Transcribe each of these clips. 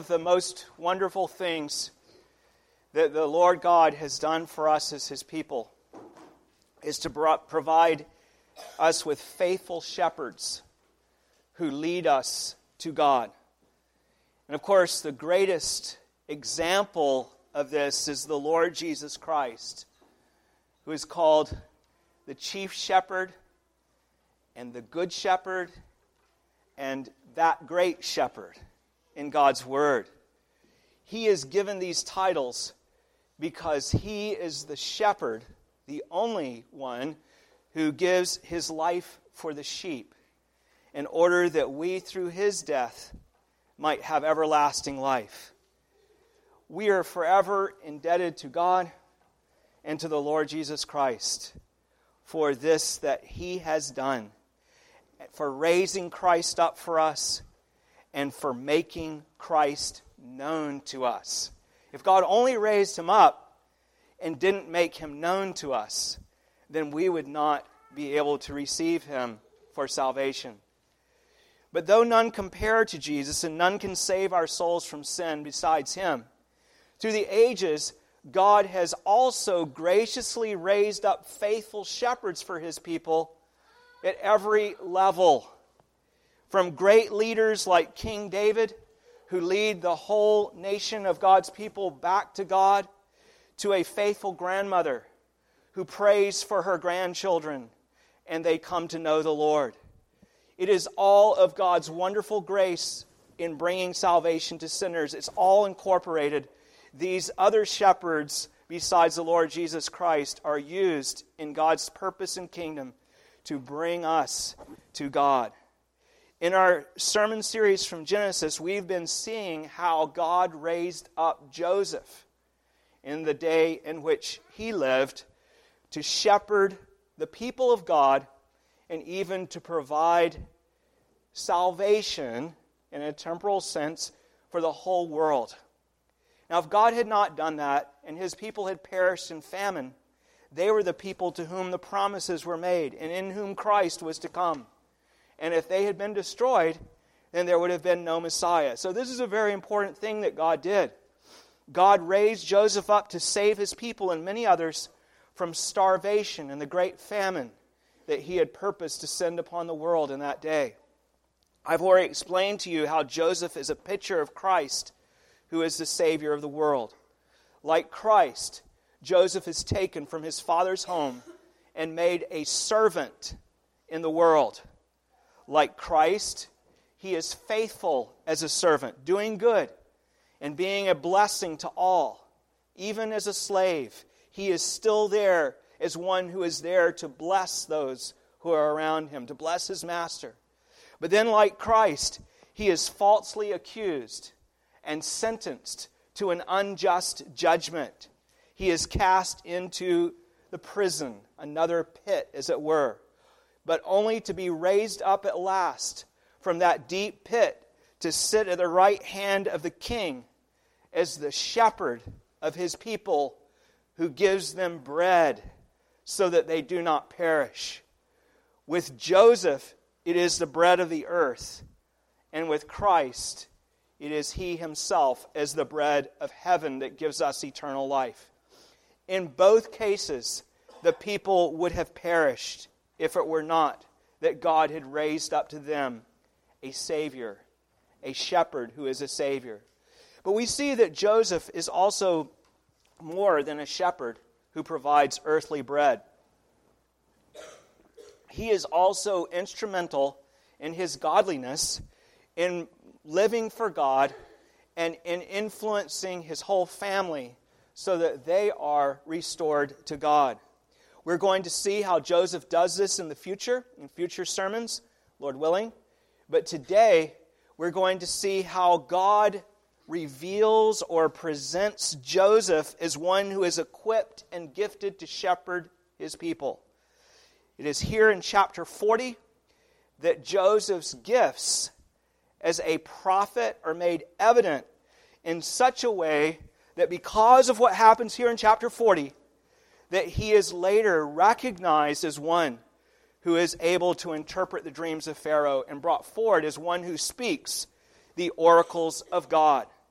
The most wonderful things that the Lord God has done for us as His people is to provide us with faithful shepherds who lead us to God. And of course, the greatest example of this is the Lord Jesus Christ, who is called the chief shepherd and the good shepherd and that great shepherd in God's Word. He is given these titles because He is the shepherd, the only one who gives His life for the sheep, in order that we, through His death, might have everlasting life. We are forever indebted to God and to the Lord Jesus Christ for this that He has done, for raising Christ up for us, and for making Christ known to us. If God only raised Him up and didn't make Him known to us, then we would not be able to receive Him for salvation. But though none compare to Jesus and none can save our souls from sin besides Him, through the ages, God has also graciously raised up faithful shepherds for His people at every level. From great leaders like King David, who lead the whole nation of God's people back to God, to a faithful grandmother who prays for her grandchildren and they come to know the Lord. It is all of God's wonderful grace in bringing salvation to sinners. It's all incorporated. These other shepherds, besides the Lord Jesus Christ, are used in God's purpose and kingdom to bring us to God. In our sermon series from Genesis, we've been seeing how God raised up Joseph in the day in which he lived to shepherd the people of God and even to provide salvation in a temporal sense for the whole world. Now, if God had not done that and His people had perished in famine, they were the people to whom the promises were made and in whom Christ was to come. And if they had been destroyed, then there would have been no Messiah. So this is a very important thing that God did. God raised Joseph up to save His people and many others from starvation and the great famine that He had purposed to send upon the world in that day. I've already explained to you how Joseph is a picture of Christ, who is the Savior of the world. Like Christ, Joseph is taken from his father's home and made a servant in the world. Like Christ, he is faithful as a servant, doing good and being a blessing to all. Even as a slave, he is still there as one who is there to bless those who are around him, to bless his master. But then, like Christ, he is falsely accused and sentenced to an unjust judgment. He is cast into the prison, another pit, as it were, but only to be raised up at last from that deep pit to sit at the right hand of the King as the shepherd of His people who gives them bread so that they do not perish. With Joseph, it is the bread of the earth, and with Christ, it is He Himself as the bread of heaven that gives us eternal life. In both cases, the people would have perished if it were not that God had raised up to them a Savior, a shepherd who is a Savior. But we see that Joseph is also more than a shepherd who provides earthly bread. He is also instrumental in his godliness, in living for God, and in influencing his whole family so that they are restored to God. We're going to see how Joseph does this in the future, in future sermons, Lord willing. But today, we're going to see how God reveals or presents Joseph as one who is equipped and gifted to shepherd His people. It is here in chapter 40 that Joseph's gifts as a prophet are made evident in such a way that because of what happens here in chapter 40, that he is later recognized as one who is able to interpret the dreams of Pharaoh and brought forward as one who speaks the oracles of God.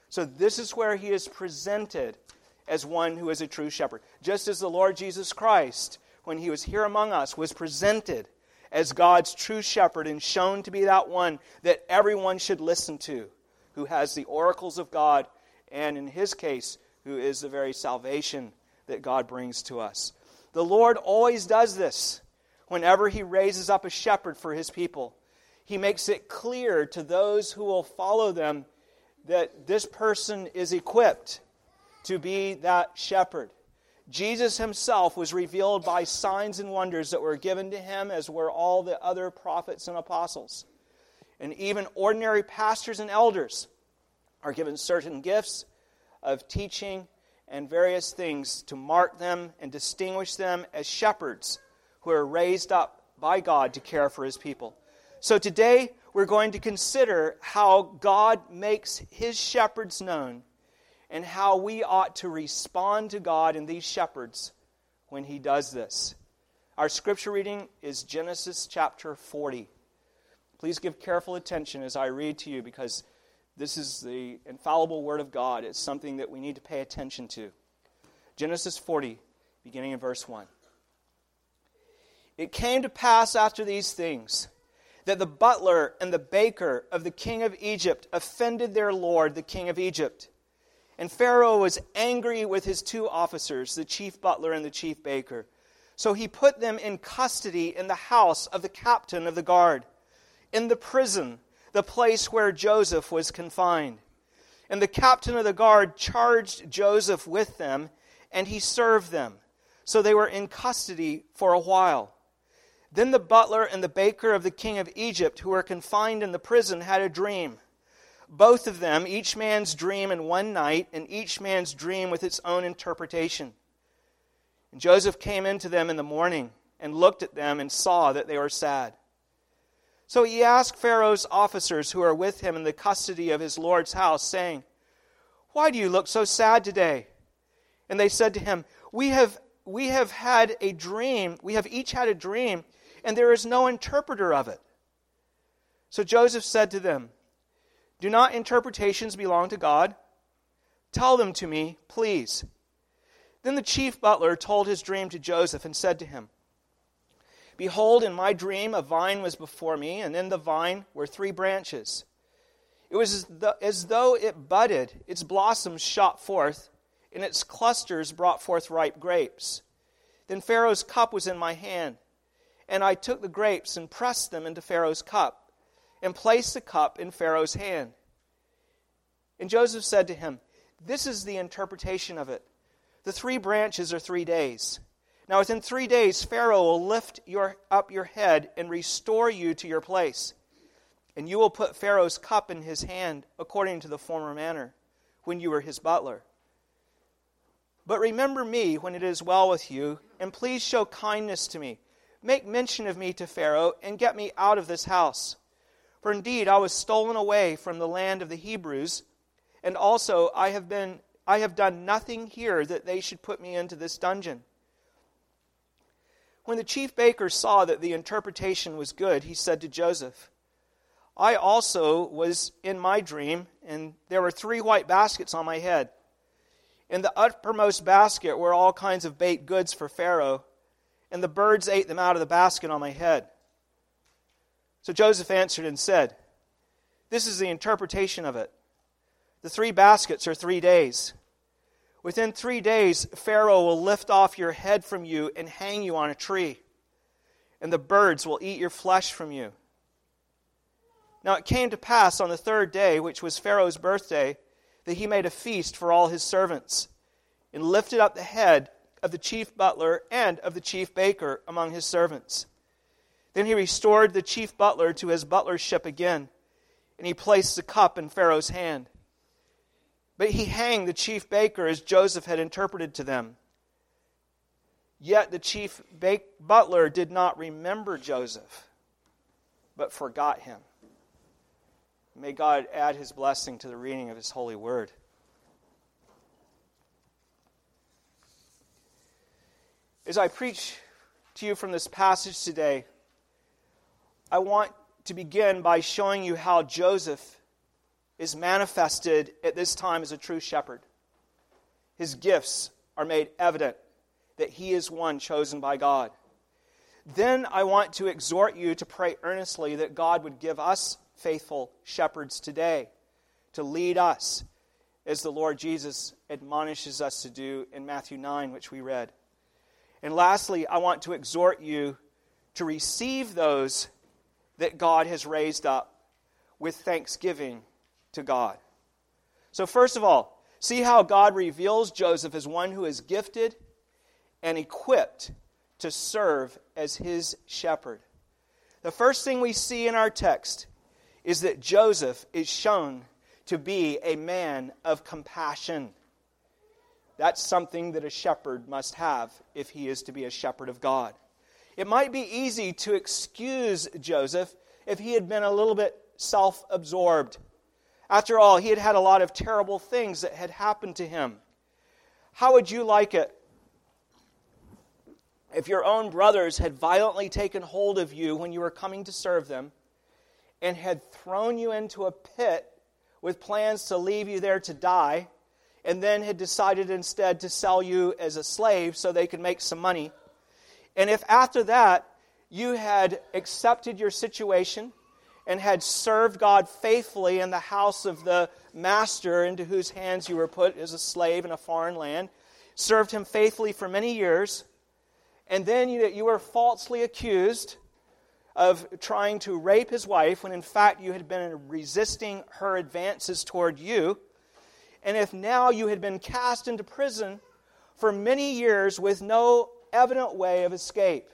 So this is where he is presented as one who is a true shepherd. Just as the Lord Jesus Christ, when he was here among us, was presented as God's true shepherd and shown to be that one that everyone should listen to, who has the oracles of God, and in his case, who is the very salvation that God brings to us. The Lord always does this whenever he raises up a shepherd for his people. He makes it clear to those who will follow them that this person is equipped to be that shepherd. Jesus himself was revealed by signs and wonders that were given to him, as were all the other prophets and apostles. And even ordinary pastors and elders are given certain gifts of teaching and various things to mark them and distinguish them as shepherds who are raised up by God to care for his people. So today we're going to consider how God makes his shepherds known and how we ought to respond to God and these shepherds when he does this. Our scripture reading is Genesis chapter 40. Please give careful attention as I read to you, because this is the infallible word of God. It's something that we need to pay attention to. Genesis 40, beginning in verse 1. It came to pass after these things that the butler and the baker of the king of Egypt offended their lord, the king of Egypt. And Pharaoh was angry with his two officers, the chief butler and the chief baker. So he put them in custody in the house of the captain of the guard, in the prison, the place where Joseph was confined. And the captain of the guard charged Joseph with them, and he served them. So they were in custody for a while. Then the butler and the baker of the king of Egypt, who were confined in the prison, had a dream. Both of them, each man's dream in one night, and each man's dream with its own interpretation. And Joseph came into them in the morning, and looked at them, and saw that they were sad. So he asked Pharaoh's officers who are with him in the custody of his lord's house, saying, "Why do you look so sad today?" And they said to him, We have had a dream. We have each had a dream, and there is no interpreter of it." So Joseph said to them, "Do not interpretations belong to God? Tell them to me, please." Then the chief butler told his dream to Joseph and said to him, "Behold, in my dream a vine was before me, and in the vine were 3 branches. It was as though it budded, its blossoms shot forth, and its clusters brought forth ripe grapes. Then Pharaoh's cup was in my hand, and I took the grapes and pressed them into Pharaoh's cup, and placed the cup in Pharaoh's hand." And Joseph said to him, "This is the interpretation of it. The 3 branches are 3 days. Now within 3 days Pharaoh will lift up your head and restore you to your place. And you will put Pharaoh's cup in his hand according to the former manner, when you were his butler. But remember me when it is well with you, and please show kindness to me. Make mention of me to Pharaoh, and get me out of this house. For indeed I was stolen away from the land of the Hebrews, and also I have done nothing here that they should put me into this dungeon." When the chief baker saw that the interpretation was good, he said to Joseph, "I also was in my dream, and there were 3 white baskets on my head. In the uppermost basket were all kinds of baked goods for Pharaoh, and the birds ate them out of the basket on my head." So Joseph answered and said, "This is the interpretation of it. The 3 baskets are 3 days. Within 3 days, Pharaoh will lift off your head from you and hang you on a tree, and the birds will eat your flesh from you." Now it came to pass on the 3rd day, which was Pharaoh's birthday, that he made a feast for all his servants, and lifted up the head of the chief butler and of the chief baker among his servants. Then he restored the chief butler to his butlership again, and he placed the cup in Pharaoh's hand. But he hanged the chief baker as Joseph had interpreted to them. Yet the chief butler did not remember Joseph, but forgot him. May God add his blessing to the reading of his holy word. As I preach to you from this passage today, I want to begin by showing you how Joseph is manifested at this time as a true shepherd. His gifts are made evident that he is one chosen by God. Then I want to exhort you to pray earnestly that God would give us faithful shepherds today to lead us as the Lord Jesus admonishes us to do in Matthew 9, which we read. And lastly, I want to exhort you to receive those that God has raised up with thanksgiving to God. So first of all, see how God reveals Joseph as one who is gifted and equipped to serve as his shepherd. The first thing we see in our text is that Joseph is shown to be a man of compassion. That's something that a shepherd must have if he is to be a shepherd of God. It might be easy to excuse Joseph if he had been a little bit self-absorbed. After all, he had had a lot of terrible things that had happened to him. How would you like it if your own brothers had violently taken hold of you when you were coming to serve them and had thrown you into a pit with plans to leave you there to die, and then had decided instead to sell you as a slave so they could make some money? And if after that you had accepted your situation and had served God faithfully in the house of the master into whose hands you were put as a slave in a foreign land, served him faithfully for many years, and then you were falsely accused of trying to rape his wife when in fact you had been resisting her advances toward you, and if now you had been cast into prison for many years with no evident way of escape,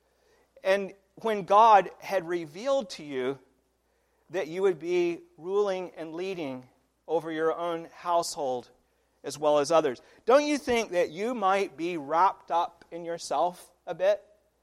and when God had revealed to you that you would be ruling and leading over your own household as well as others, don't you think that you might be wrapped up in yourself a bit?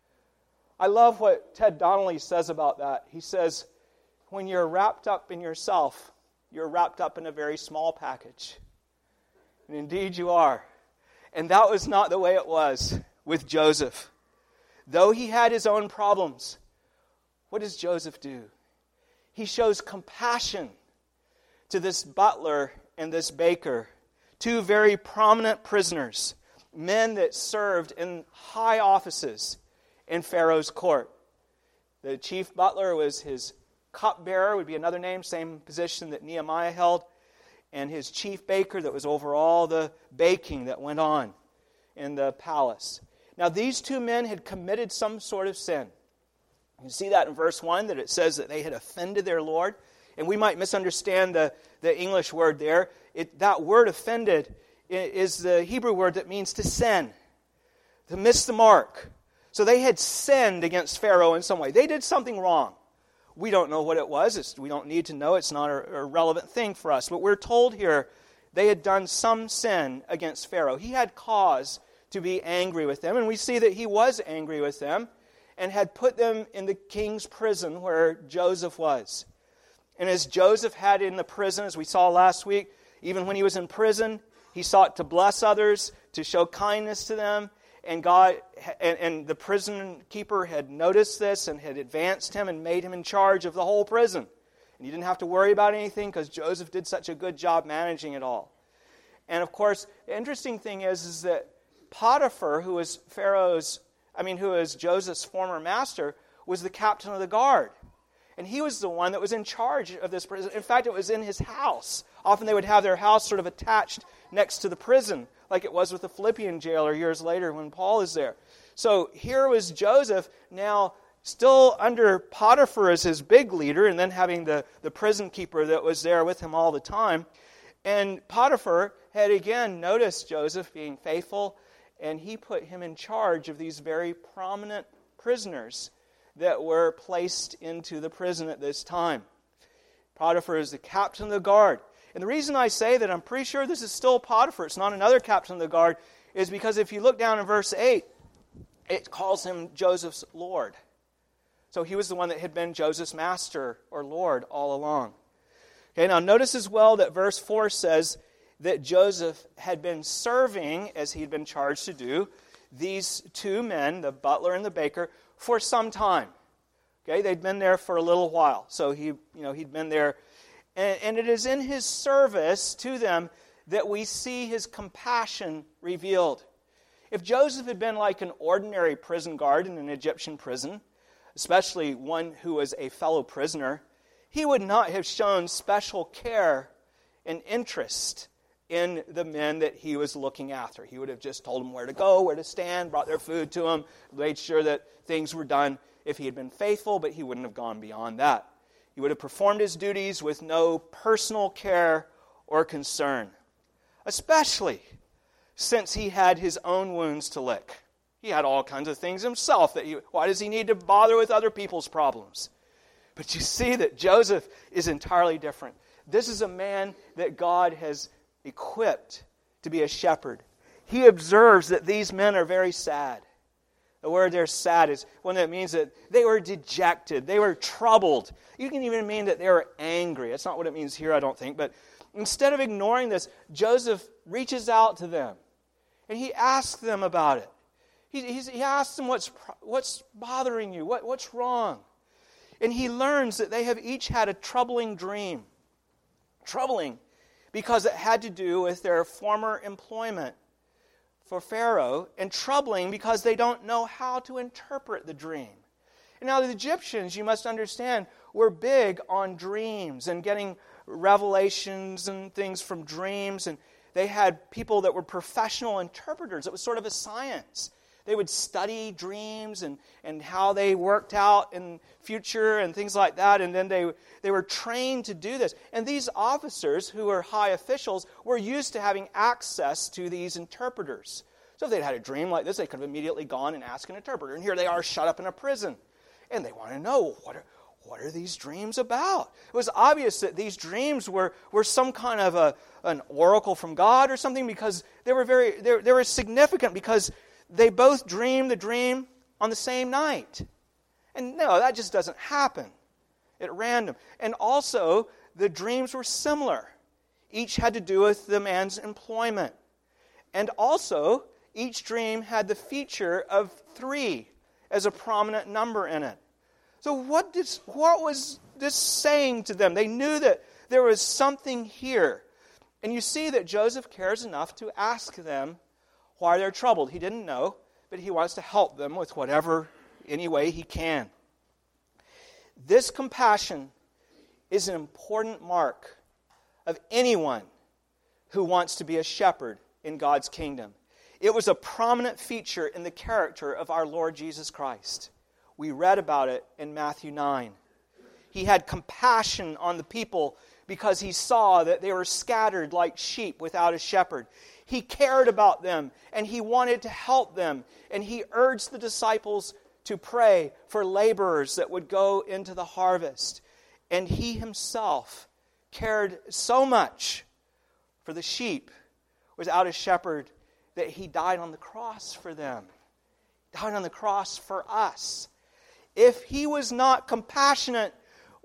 I love what Ted Donnelly says about that. He says, when you're wrapped up in yourself, you're wrapped up in a very small package. And indeed you are. And that was not the way it was with Joseph. Though he had his own problems, what does Joseph do? He shows compassion to this butler and this baker, two very prominent prisoners, men that served in high offices in Pharaoh's court. The chief butler was his cupbearer, would be another name, same position that Nehemiah held, and his chief baker that was over all the baking that went on in the palace. Now these two men had committed some sort of sin. You see that in verse 1, that it says that they had offended their Lord. And we might misunderstand the English word there. That word offended is the Hebrew word that means to sin, to miss the mark. So they had sinned against Pharaoh in some way. They did something wrong. We don't know what it was. We don't need to know. It's not a relevant thing for us. But we're told here they had done some sin against Pharaoh. He had cause to be angry with them. And we see that he was angry with them and had put them in the king's prison where Joseph was. And as Joseph had in the prison, as we saw last week, even when he was in prison, he sought to bless others, to show kindness to them. And God and the prison keeper had noticed this and had advanced him and made him in charge of the whole prison. And you didn't have to worry about anything because Joseph did such a good job managing it all. And of course, the interesting thing is that Potiphar, who was Joseph's former master, was the captain of the guard. And he was the one that was in charge of this prison. In fact, it was in his house. Often they would have their house sort of attached next to the prison, like it was with the Philippian jailer years later when Paul is there. So here was Joseph now still under Potiphar as his big leader, and then having the prison keeper that was there with him all the time. And Potiphar had again noticed Joseph being faithful, and he put him in charge of these very prominent prisoners that were placed into the prison at this time. Potiphar is the captain of the guard. And the reason I say that I'm pretty sure this is still Potiphar, it's not another captain of the guard, is because if you look down in verse 8, it calls him Joseph's Lord. So he was the one that had been Joseph's master or Lord all along. Okay, now notice as well that verse 4 says that Joseph had been serving, as he'd been charged to do, these two men, the butler and the baker, for some time. Okay, they'd been there for a little while. So he'd been there. And it is in his service to them that we see his compassion revealed. If Joseph had been like an ordinary prison guard in an Egyptian prison, especially one who was a fellow prisoner, he would not have shown special care and interest in the men that he was looking after. He would have just told them where to go, where to stand, brought their food to them, made sure that things were done if he had been faithful, but he wouldn't have gone beyond that. He would have performed his duties with no personal care or concern, especially since he had his own wounds to lick. He had all kinds of things himself. Why does he need to bother with other people's problems? But you see that Joseph is entirely different. This is a man that God has equipped to be a shepherd. He observes that these men are very sad. The word there, sad, is one that means that they were dejected. They were troubled. You can even mean that they were angry. That's not what it means here, I don't think. But instead of ignoring this, Joseph reaches out to them. And he asks them about it. He asks them what's bothering you, what's wrong. And he learns that they have each had a troubling dream. Troubling because it had to do with their former employment for Pharaoh, and troubling because they don't know how to interpret the dream. And now the Egyptians, you must understand, were big on dreams and getting revelations and things from dreams, and they had people that were professional interpreters. It was sort of a science. They would study dreams and how they worked out in future and things like that, and then they were trained to do this. And these officers, who were high officials, were used to having access to these interpreters. So if they'd had a dream like this, they could have immediately gone and asked an interpreter. And here they are shut up in a prison. And they want to know, what are these dreams about? It was obvious that these dreams were some kind of an oracle from God or something, because they were significant, because they both dreamed the dream on the same night. And no, that just doesn't happen at random. And also, the dreams were similar. Each had to do with the man's employment. And also, each dream had the feature of 3 as a prominent number in it. So what was this saying to them? They knew that there was something here. And you see that Joseph cares enough to ask them why they're troubled. He didn't know, but he wants to help them with any way he can. This compassion is an important mark of anyone who wants to be a shepherd in God's kingdom. It was a prominent feature in the character of our Lord Jesus Christ. We read about it in Matthew 9. He had compassion on the people because he saw that they were scattered like sheep without a shepherd. He cared about them, and he wanted to help them, and he urged the disciples to pray for laborers that would go into the harvest. And he himself cared so much for the sheep without a shepherd that he died on the cross for them. Died on the cross for us. If he was not compassionate,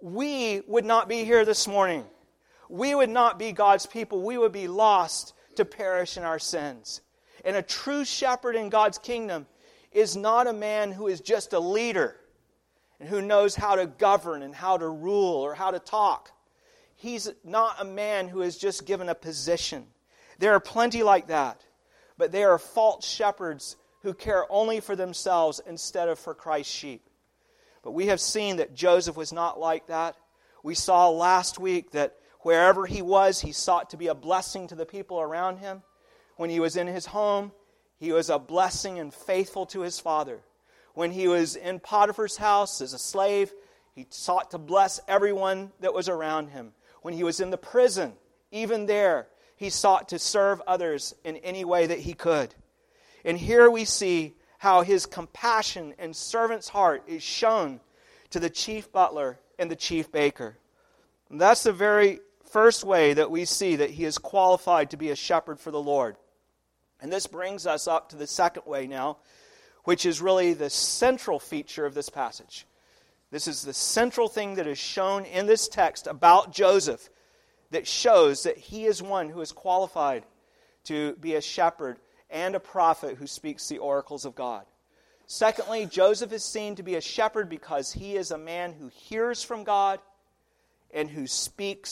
we would not be here this morning. We would not be God's people. We would be lost to perish in our sins. And a true shepherd in God's kingdom is not a man who is just a leader and who knows how to govern and how to rule or how to talk. He's not a man who is just given a position. There are plenty like that, but they are false shepherds who care only for themselves instead of for Christ's sheep. But we have seen that Joseph was not like that. We saw last week that wherever he was, he sought to be a blessing to the people around him. When he was in his home, he was a blessing and faithful to his father. When he was in Potiphar's house as a slave, he sought to bless everyone that was around him. When he was in the prison, even there, he sought to serve others in any way that he could. And here we see how his compassion and servant's heart is shown to the chief butler and the chief baker. And that's the very first way that we see that he is qualified to be a shepherd for the Lord. And this brings us up to the second way now, which is really the central feature of this passage. This is the central thing that is shown in this text about Joseph that shows that he is one who is qualified to be a shepherd and a prophet who speaks the oracles of God. Secondly, Joseph is seen to be a shepherd because he is a man who hears from God and who speaks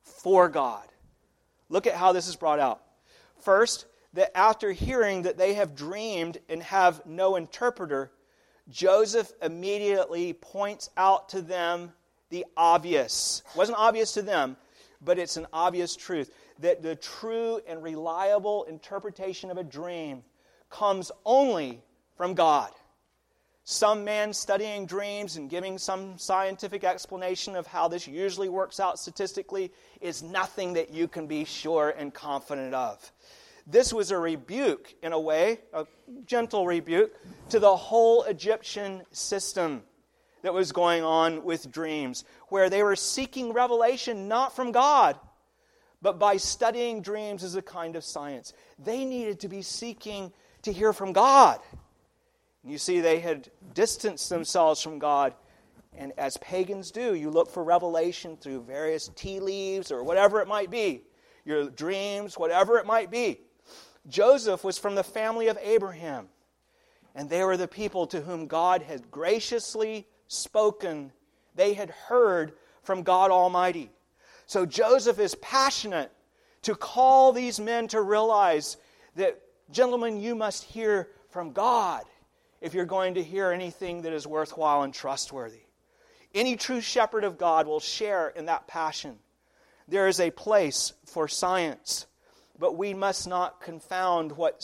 for God. Look at how this is brought out. First, that after hearing that they have dreamed and have no interpreter, Joseph immediately points out to them the obvious. It wasn't obvious to them, but it's an obvious truth, that the true and reliable interpretation of a dream comes only from God. Some man studying dreams and giving some scientific explanation of how this usually works out statistically is nothing that you can be sure and confident of. This was a rebuke, in a way, a gentle rebuke, to the whole Egyptian system that was going on with dreams, where they were seeking revelation not from God, but by studying dreams as a kind of science. They needed to be seeking to hear from God. You see, they had distanced themselves from God. And as pagans do, you look for revelation through various tea leaves or whatever it might be. Your dreams, whatever it might be. Joseph was from the family of Abraham. And they were the people to whom God had graciously spoken. They had heard from God Almighty. So Joseph is passionate to call these men to realize that, gentlemen, you must hear from God if you're going to hear anything that is worthwhile and trustworthy. Any true shepherd of God will share in that passion. There is a place for science, but we must not confound what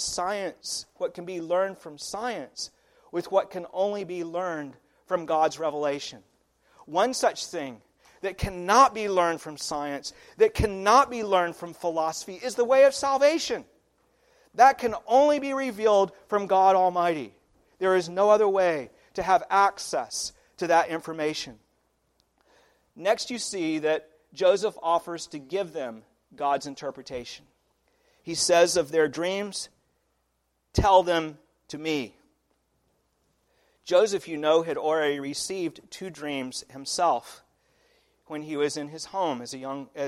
can be learned from science, with what can only be learned from God's revelation. One such thing that cannot be learned from science, that cannot be learned from philosophy, is the way of salvation. That can only be revealed from God Almighty. There is no other way to have access to that information. Next, you see that Joseph offers to give them God's interpretation. He says of their dreams, "Tell them to me." Joseph, you know, had already received 2 dreams himself when he was in his home as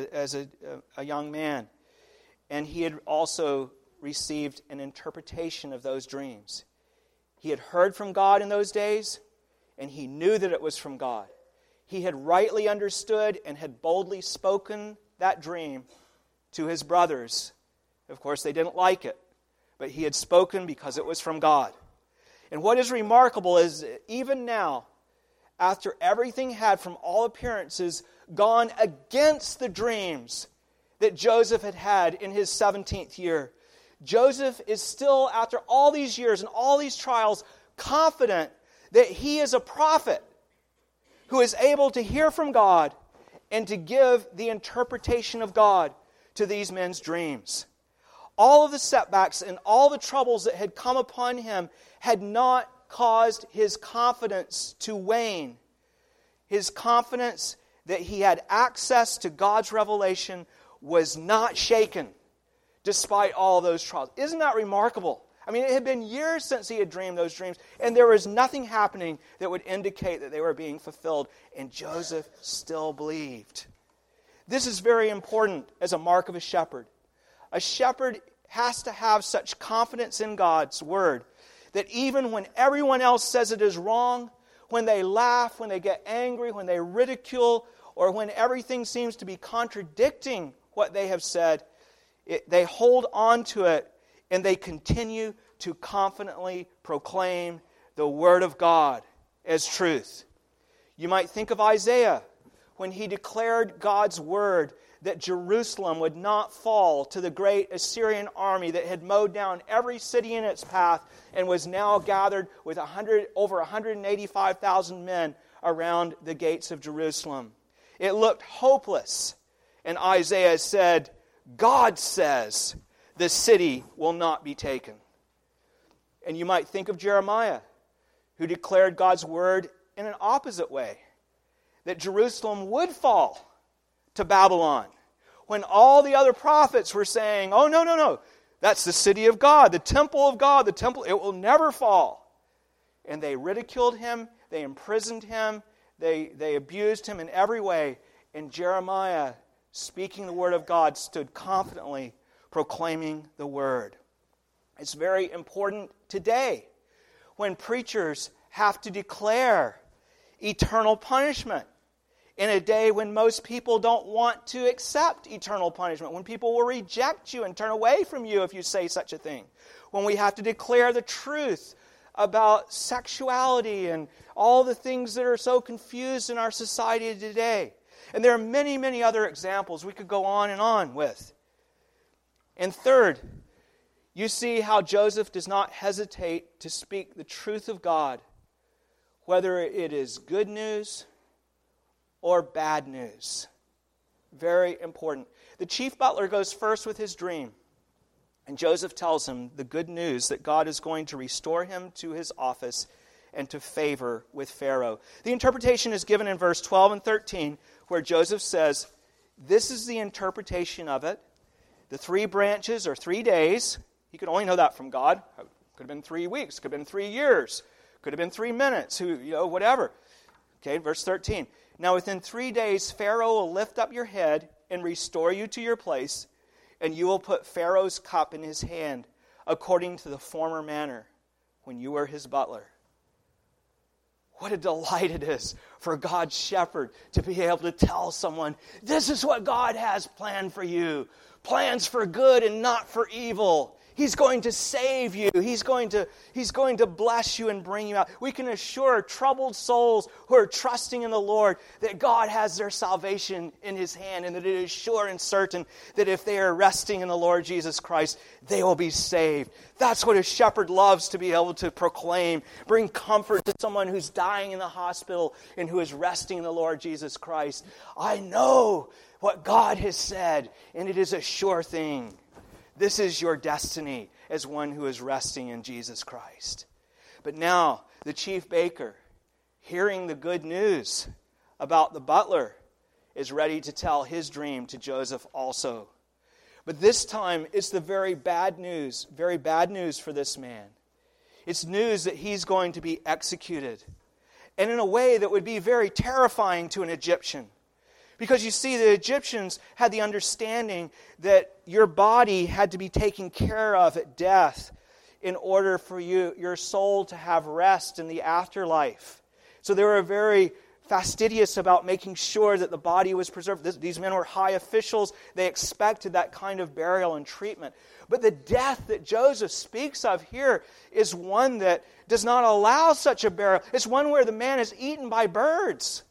a young man. And he had also received an interpretation of those dreams. He had heard from God in those days, and he knew that it was from God. He had rightly understood and had boldly spoken that dream to his brothers. Of course, they didn't like it, but he had spoken because it was from God. And what is remarkable is that even now, after everything had, from all appearances, gone against the dreams that Joseph had had in his 17th year, Joseph is still, after all these years and all these trials, confident that he is a prophet who is able to hear from God and to give the interpretation of God to these men's dreams. All of the setbacks and all the troubles that had come upon him had not caused his confidence to wane. His confidence that he had access to God's revelation was not shaken despite all those trials. Isn't that remarkable? I mean, it had been years since he had dreamed those dreams, and there was nothing happening that would indicate that they were being fulfilled, and Joseph still believed. This is very important as a mark of a shepherd. A shepherd has to have such confidence in God's word that even when everyone else says it is wrong, when they laugh, when they get angry, when they ridicule, or when everything seems to be contradicting what they have said, they hold on to it and they continue to confidently proclaim the Word of God as truth. You might think of Isaiah when he declared God's Word that Jerusalem would not fall to the great Assyrian army that had mowed down every city in its path and was now gathered with over 185,000 men around the gates of Jerusalem. It looked hopeless, and Isaiah said, God says the city will not be taken. And you might think of Jeremiah, who declared God's word in an opposite way, that Jerusalem would fall to Babylon, when all the other prophets were saying, oh, no, that's the city of God, the temple of God, it will never fall. And they ridiculed him, they imprisoned him, they abused him in every way, and Jeremiah, speaking the word of God, stood confidently proclaiming the word. It's very important today when preachers have to declare eternal punishment. in a day when most people don't want to accept eternal punishment, when people will reject you and turn away from you if you say such a thing, when we have to declare the truth about sexuality and all the things that are so confused in our society today. And there are many, many other examples we could go on with. And third, you see how Joseph does not hesitate to speak the truth of God, whether it is good news or bad news. Very important. The chief butler goes first with his dream, and Joseph tells him the good news that God is going to restore him to his office and to favor with Pharaoh. The interpretation is given in verse 12 and 13, where Joseph says, this is the interpretation of it. The 3 branches are 3 days. He could only know that from God. Could have been 3 weeks, could have been 3 years, could have been 3 minutes, whatever. Okay, verse 13. Now within 3 days, Pharaoh will lift up your head and restore you to your place, and you will put Pharaoh's cup in his hand, according to the former manner, when you were his butler. What a delight it is for God's shepherd to be able to tell someone, this is what God has planned for you. Plans for good and not for evil. He's going to save you. He's going to bless you and bring you out. We can assure troubled souls who are trusting in the Lord that God has their salvation in His hand, and that it is sure and certain that if they are resting in the Lord Jesus Christ, they will be saved. That's what a shepherd loves to be able to proclaim. Bring comfort to someone who's dying in the hospital and who is resting in the Lord Jesus Christ. I know what God has said, and it is a sure thing. This is your destiny as one who is resting in Jesus Christ. But now, the chief baker, hearing the good news about the butler, is ready to tell his dream to Joseph also. But this time, it's the very bad news for this man. It's news that he's going to be executed, and in a way that would be very terrifying to an Egyptian. Because you see, the Egyptians had the understanding that your body had to be taken care of at death in order for your soul to have rest in the afterlife. So they were very fastidious about making sure that the body was preserved. These men were high officials. They expected that kind of burial and treatment. But the death that Joseph speaks of here is one that does not allow such a burial. It's one where the man is eaten by birds.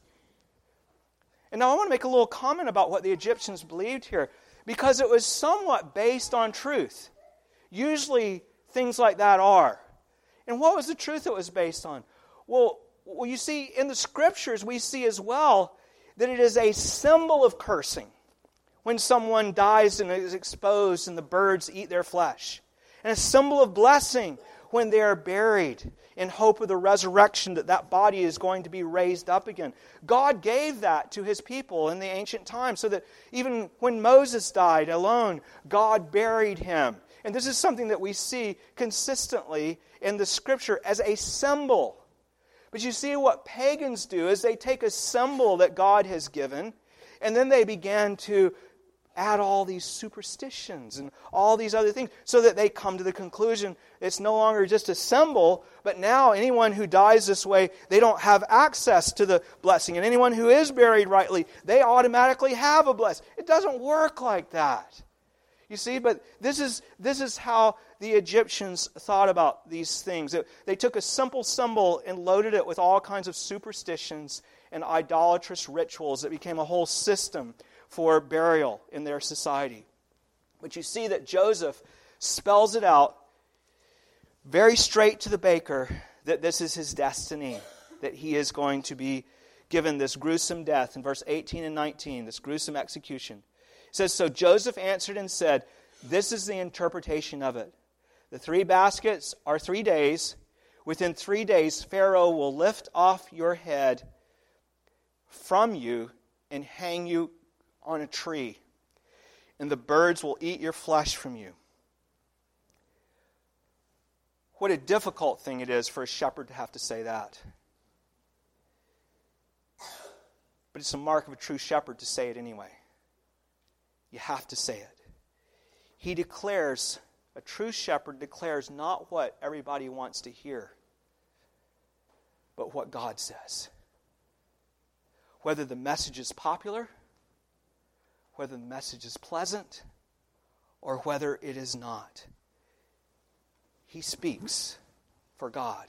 And now I want to make a little comment about what the Egyptians believed here, because it was somewhat based on truth. Usually things like that are. And what was the truth it was based on? Well, you see, in the Scriptures we see as well that it is a symbol of cursing when someone dies and is exposed and the birds eat their flesh. And a symbol of blessing when they are buried in hope of the resurrection, that body is going to be raised up again. God gave that to His people in the ancient times, so that even when Moses died alone, God buried him. And this is something that we see consistently in the Scripture as a symbol. But you see, what pagans do is they take a symbol that God has given, and then they begin to add all these superstitions and all these other things, so that they come to the conclusion it's no longer just a symbol, but now anyone who dies this way, they don't have access to the blessing. And anyone who is buried rightly, they automatically have a blessing. It doesn't work like that. You see, but this is how the Egyptians thought about these things. They took a simple symbol and loaded it with all kinds of superstitions and idolatrous rituals that became a whole system for burial in their society. But you see that Joseph spells it out very straight to the baker that this is his destiny, that he is going to be given this gruesome death in verse 18 and 19, this gruesome execution. It says, so Joseph answered and said, this is the interpretation of it. The 3 baskets are 3 days. Within 3 days, Pharaoh will lift off your head from you and hang you on a tree, and the birds will eat your flesh from you. What a difficult thing it is for a shepherd to have to say that. But it's a mark of a true shepherd to say it anyway. You have to say it. He declares, a true shepherd declares not what everybody wants to hear, but what God says. whether the message is popular, whether the message is pleasant, or whether it is not. He speaks for God.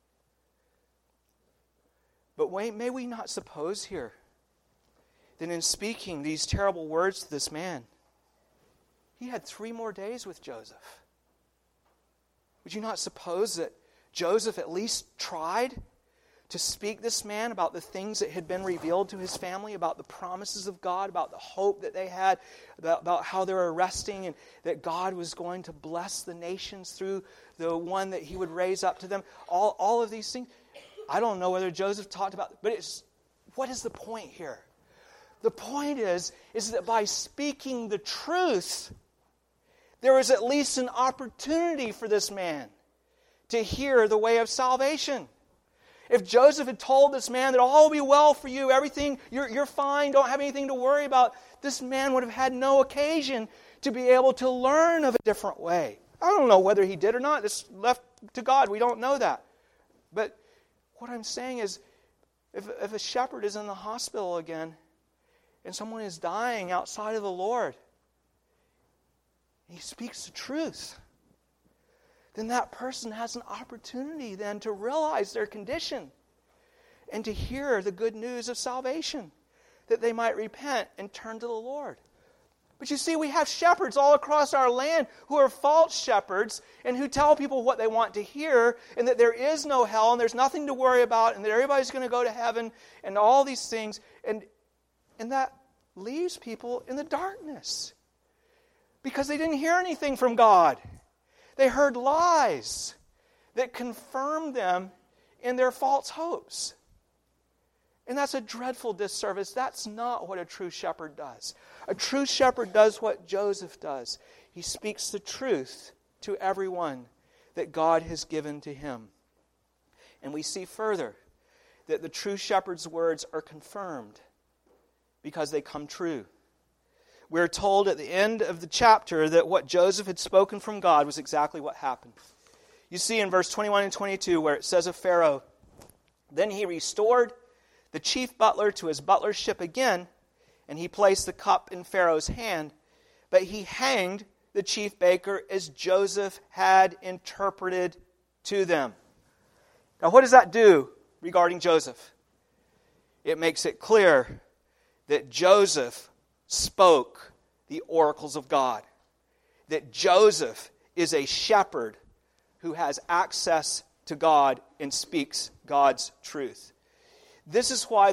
But may we not suppose here that in speaking these terrible words to this man, he had 3 more days with Joseph. Would you not suppose that Joseph at least tried to speak this man about the things that had been revealed to his family, about the promises of God, about the hope that they had, about how they were resting, and that God was going to bless the nations through the one that he would raise up to them. All of these things. I don't know whether Joseph talked about it, but what is the point here? The point is that by speaking the truth, there was at least an opportunity for this man to hear the way of salvation. If Joseph had told this man that all will be well for you, everything, you're fine, don't have anything to worry about, this man would have had no occasion to be able to learn of a different way. I don't know whether he did or not. It's left to God. We don't know that. But what I'm saying is, if a shepherd is in the hospital again, and someone is dying outside of the Lord, and he speaks the truth, then that person has an opportunity then to realize their condition and to hear the good news of salvation, that they might repent and turn to the Lord. But you see, we have shepherds all across our land who are false shepherds and who tell people what they want to hear, and that there is no hell and there's nothing to worry about and that everybody's going to go to heaven and all these things. And that leaves people in the darkness because they didn't hear anything from God. They heard lies that confirmed them in their false hopes. And that's a dreadful disservice. That's not what a true shepherd does. A true shepherd does what Joseph does. He speaks the truth to everyone that God has given to him. And we see further that the true shepherd's words are confirmed because they come true. We're told at the end of the chapter that what Joseph had spoken from God was exactly what happened. You see in verse 21 and 22 where it says of Pharaoh, "Then he restored the chief butler to his butlership again, and he placed the cup in Pharaoh's hand, but he hanged the chief baker as Joseph had interpreted to them." Now what does that do regarding Joseph? It makes it clear that Joseph spoke the oracles of God. That Joseph is a shepherd who has access to God and speaks God's truth. This is why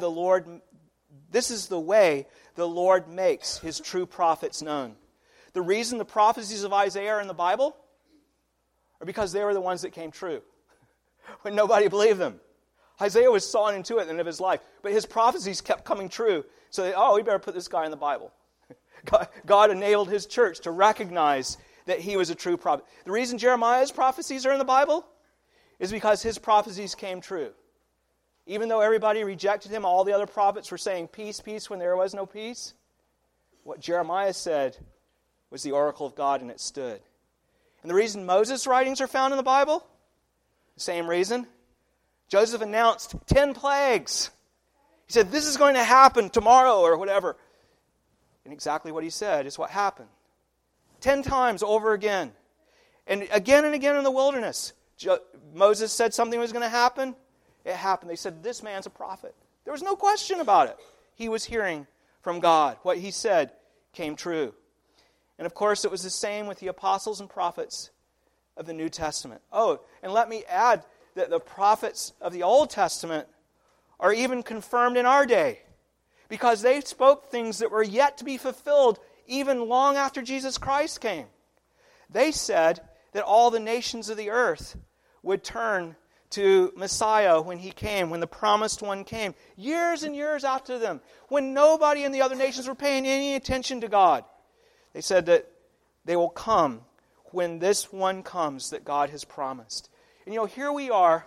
this is the way the Lord makes His true prophets known. The reason the prophecies of Isaiah are in the Bible are because they were the ones that came true when nobody believed them. Isaiah was sawn into it at the end of his life, but his prophecies kept coming true. So we better put this guy in the Bible. God enabled His church to recognize that he was a true prophet. The reason Jeremiah's prophecies are in the Bible is because his prophecies came true. Even though everybody rejected him, all the other prophets were saying peace, peace when there was no peace. What Jeremiah said was the oracle of God, and it stood. And the reason Moses' writings are found in the Bible? The same reason. Joseph announced 10 plagues. He said, this is going to happen tomorrow or whatever. And exactly what he said is what happened. 10 times over again. And again in the wilderness. Moses said something was going to happen. It happened. They said, this man's a prophet. There was no question about it. He was hearing from God. What he said came true. And of course, it was the same with the apostles and prophets of the New Testament. Oh, and let me add that the prophets of the Old Testament are even confirmed in our day, because they spoke things that were yet to be fulfilled even long after Jesus Christ came. They said that all the nations of the earth would turn to Messiah when He came, when the promised one came, years and years after them, when nobody in the other nations were paying any attention to God. They said that they will come when this one comes that God has promised. And here we are.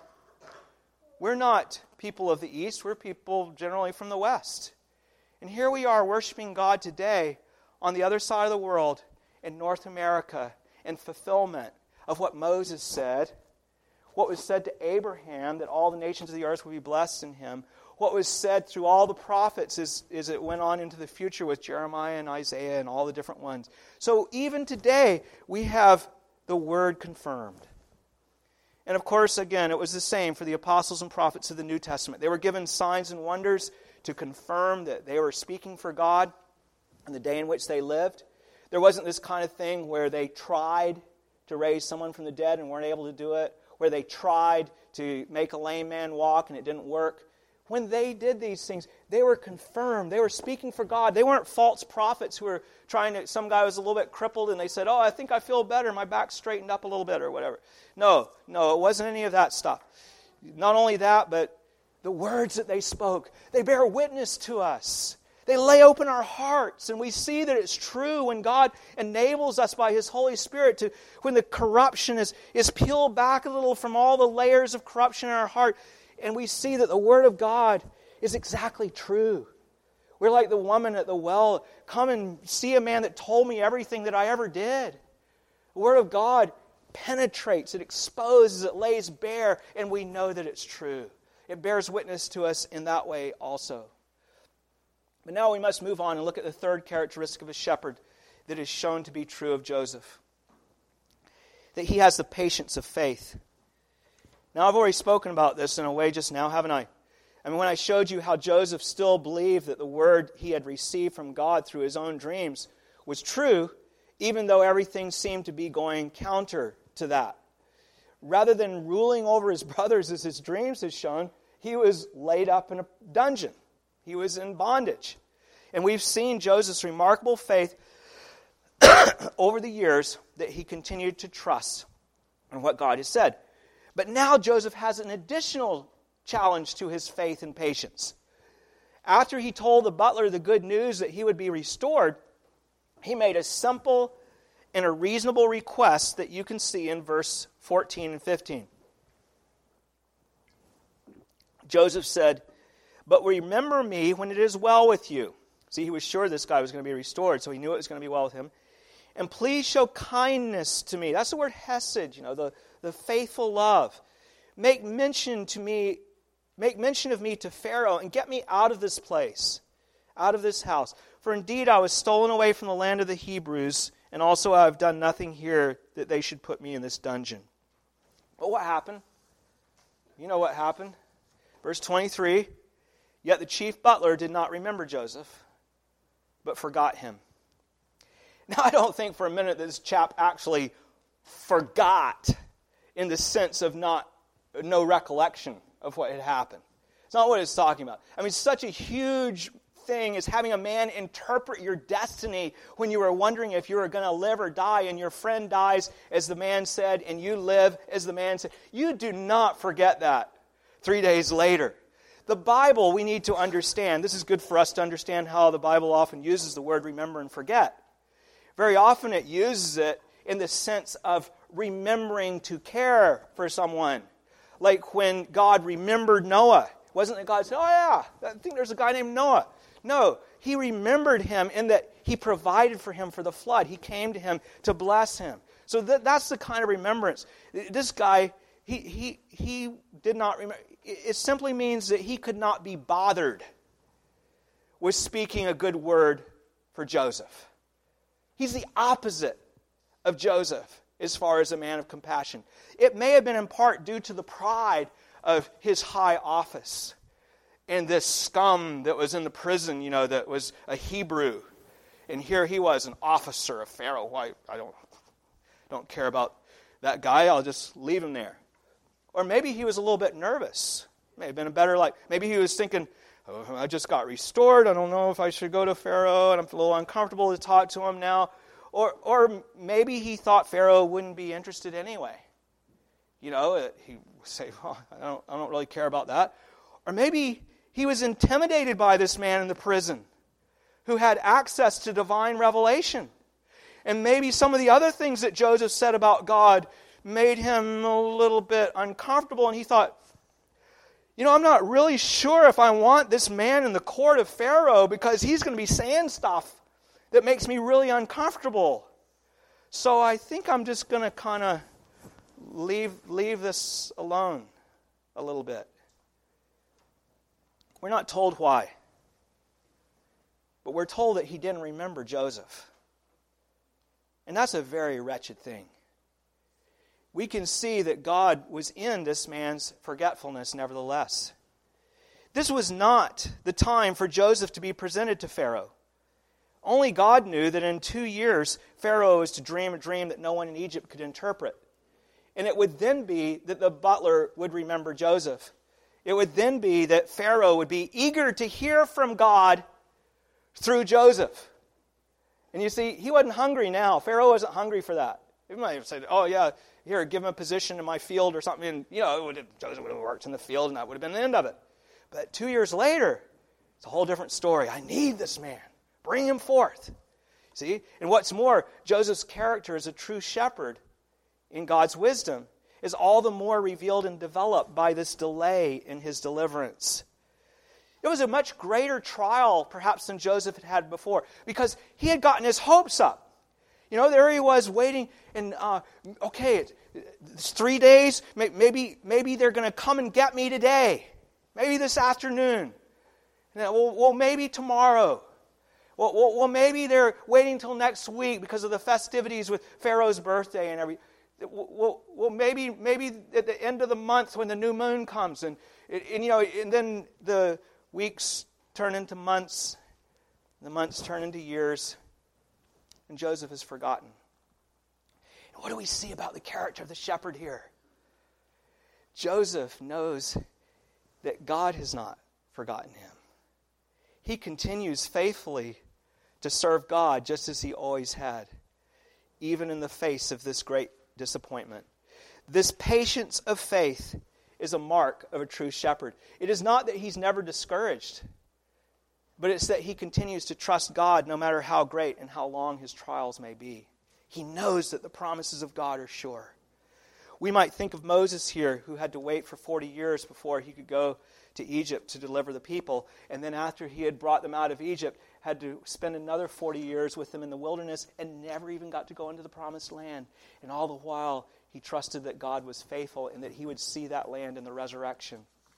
We're not people of the East. We're people generally from the West. And here we are worshiping God today on the other side of the world in North America in fulfillment of what Moses said, what was said to Abraham, that all the nations of the earth would be blessed in him, what was said through all the prophets as it went on into the future with Jeremiah and Isaiah and all the different ones. So even today, we have the Word confirmed. And of course, again, it was the same for the apostles and prophets of the New Testament. They were given signs and wonders to confirm that they were speaking for God in the day in which they lived. There wasn't this kind of thing where they tried to raise someone from the dead and weren't able to do it, where they tried to make a lame man walk and it didn't work. When they did these things, they were confirmed. They were speaking for God. They weren't false prophets who were trying to, some guy was a little bit crippled and they said, I think I feel better. My back's straightened up a little bit or whatever. No, it wasn't any of that stuff. Not only that, but the words that they spoke, they bear witness to us. They lay open our hearts, and we see that it's true when God enables us by His Holy Spirit to, when the corruption is peeled back a little from all the layers of corruption in our heart, and we see that the Word of God is exactly true. We're like the woman at the well. Come and see a man that told me everything that I ever did. The Word of God penetrates, it exposes, it lays bare, and we know that it's true. It bears witness to us in that way also. But now we must move on and look at the third characteristic of a shepherd that is shown to be true of Joseph. That he has the patience of faith. Now, I've already spoken about this in a way just now, haven't I? I mean, when I showed you how Joseph still believed that the word he had received from God through his own dreams was true, even though everything seemed to be going counter to that. Rather than ruling over his brothers as his dreams had shown, he was laid up in a dungeon. He was in bondage. And we've seen Joseph's remarkable faith over the years that he continued to trust in what God has said. But now Joseph has an additional challenge to his faith and patience. After he told the butler the good news that he would be restored, he made a simple and a reasonable request that you can see in verse 14 and 15. Joseph said, "But remember me when it is well with you." See, he was sure this guy was going to be restored, so he knew it was going to be well with him. "And please show kindness to me." That's the word hesed, the faithful love. Make mention of me to Pharaoh and get me out of this place, out of this house. For indeed I was stolen away from the land of the Hebrews, and also I have done nothing here that they should put me in this dungeon. But what happened? You know what happened. Verse 23, "Yet the chief butler did not remember Joseph, but forgot him." Now, I don't think for a minute that this chap actually forgot in the sense of no recollection of what had happened. It's not what it's talking about. I mean, such a huge thing is having a man interpret your destiny when you were wondering if you were going to live or die, and your friend dies, as the man said, and you live, as the man said. You do not forget that 3 days later. The Bible, we need to understand. This is good for us to understand how the Bible often uses the word remember and forget. Very often it uses it in the sense of remembering to care for someone. Like when God remembered Noah. Wasn't it God said, "Oh yeah, I think there's a guy named Noah." No, He remembered him in that He provided for him for the flood. He came to him to bless him. So that's the kind of remembrance. This guy, he did not remember. It simply means that he could not be bothered with speaking a good word for Joseph. He's the opposite of Joseph as far as a man of compassion. It may have been in part due to the pride of his high office and this scum that was in the prison, that was a Hebrew. And here he was, an officer of Pharaoh. Why, I don't care about that guy. I'll just leave him there. Or maybe he was a little bit nervous. May have been a better maybe he was thinking, I just got restored. I don't know if I should go to Pharaoh, and I'm a little uncomfortable to talk to him now. Or maybe he thought Pharaoh wouldn't be interested anyway. He would say, I don't really care about that. Or maybe he was intimidated by this man in the prison who had access to divine revelation. And maybe some of the other things that Joseph said about God made him a little bit uncomfortable, and he thought, I'm not really sure if I want this man in the court of Pharaoh because he's going to be saying stuff that makes me really uncomfortable. So I think I'm just going to kind of leave this alone a little bit. We're not told why. But we're told that he didn't remember Joseph. And that's a very wretched thing. We can see that God was in this man's forgetfulness nevertheless. This was not the time for Joseph to be presented to Pharaoh. Only God knew that in 2 years, Pharaoh was to dream a dream that no one in Egypt could interpret. And it would then be that the butler would remember Joseph. It would then be that Pharaoh would be eager to hear from God through Joseph. And you see, he wasn't hungry now. Pharaoh wasn't hungry for that. He might have said, oh yeah, here, give him a position in my field or something. And, Joseph would have worked in the field and that would have been the end of it. But 2 years later, it's a whole different story. I need this man. Bring him forth. See? And what's more, Joseph's character as a true shepherd in God's wisdom is all the more revealed and developed by this delay in his deliverance. It was a much greater trial, perhaps, than Joseph had had before, because he had gotten his hopes up. There he was waiting, and it's 3 days. Maybe they're going to come and get me today. Maybe this afternoon. Well, maybe tomorrow. Well, maybe they're waiting till next week because of the festivities with Pharaoh's birthday and everything. Well, maybe at the end of the month when the new moon comes, and then the weeks turn into months, the months turn into years, and Joseph is forgotten. And what do we see about the character of the shepherd here? Joseph knows that God has not forgotten him. He continues faithfully to serve God just as he always had, even in the face of this great disappointment. This patience of faith is a mark of a true shepherd. It is not that he's never discouraged, but it's that he continues to trust God no matter how great and how long his trials may be. He knows that the promises of God are sure. We might think of Moses here, who had to wait for 40 years before he could go to Egypt to deliver the people, and then after he had brought them out of Egypt, had to spend another 40 years with them in the wilderness and never even got to go into the promised land. And all the while, he trusted that God was faithful and that he would see that land in the resurrection.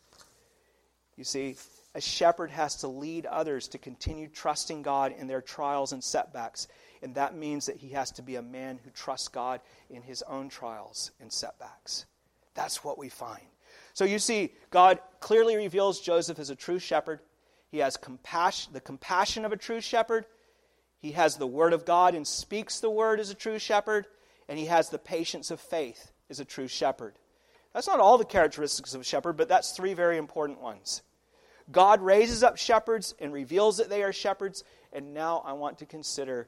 You see, a shepherd has to lead others to continue trusting God in their trials and setbacks. And that means that he has to be a man who trusts God in his own trials and setbacks. That's what we find. So you see, God clearly reveals Joseph as a true shepherd. He has the compassion of a true shepherd. He has the word of God and speaks the word as a true shepherd. And he has the patience of faith as a true shepherd. That's not all the characteristics of a shepherd, but that's 3 very important ones. God raises up shepherds and reveals that they are shepherds. And now I want to consider,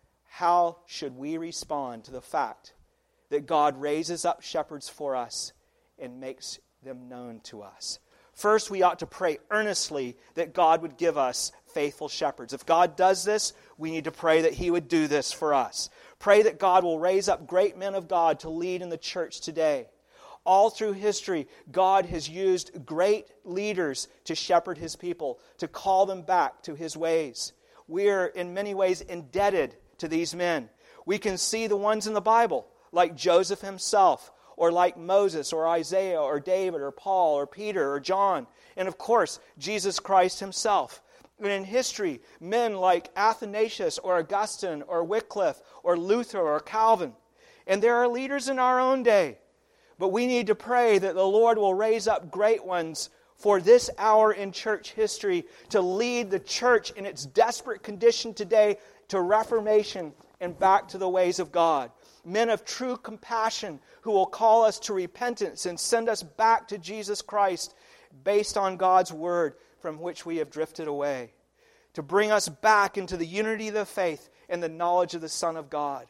how should we respond to the fact that God raises up shepherds for us and makes them known to us? First, we ought to pray earnestly that God would give us faithful shepherds. If God does this, we need to pray that he would do this for us. Pray that God will raise up great men of God to lead in the church today. All through history, God has used great leaders to shepherd his people, to call them back to his ways. We are in many ways indebted to these men. We can see the ones in the Bible, like Joseph himself, or like Moses, or Isaiah, or David, or Paul, or Peter, or John, and of course, Jesus Christ himself. And in history, men like Athanasius, or Augustine, or Wycliffe, or Luther, or Calvin. And there are leaders in our own day. But we need to pray that the Lord will raise up great ones for this hour in church history to lead the church in its desperate condition today to reformation and back to the ways of God. Men of true compassion who will call us to repentance and send us back to Jesus Christ based on God's word from which we have drifted away. To bring us back into the unity of the faith and the knowledge of the Son of God.